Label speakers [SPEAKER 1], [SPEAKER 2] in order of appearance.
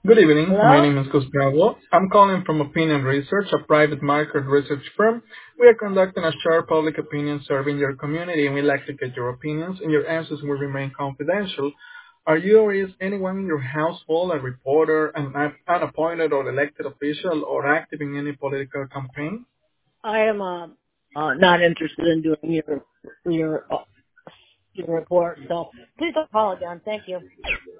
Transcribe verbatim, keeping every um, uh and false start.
[SPEAKER 1] Good evening. My
[SPEAKER 2] Hello?
[SPEAKER 1] name is Gustavo. I'm calling from Opinion Research, a private market research firm. We are conducting a short public opinion survey in your community, and we'd like to get your opinions, and your answers will remain confidential. Are you or is anyone in your household a reporter, an unappointed or elected official, or active in any political campaign?
[SPEAKER 2] I am uh, uh, not interested in doing your your uh, your report, so please don't call again. Thank you.